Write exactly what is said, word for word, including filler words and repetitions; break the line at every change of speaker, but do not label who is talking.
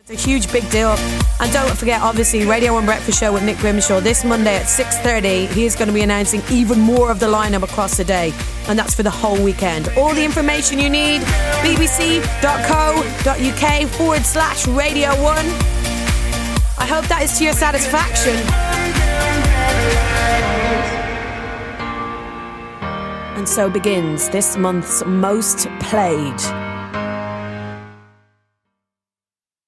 A huge big deal. And don't forget, obviously, Radio one Breakfast Show with Nick Grimshaw this Monday at six thirty. He is going to be announcing even more of the lineup across the day, and that's for the whole weekend. All the information you need, bbc.co.uk forward slash Radio one. I hope that is to your satisfaction. And so begins this month's most played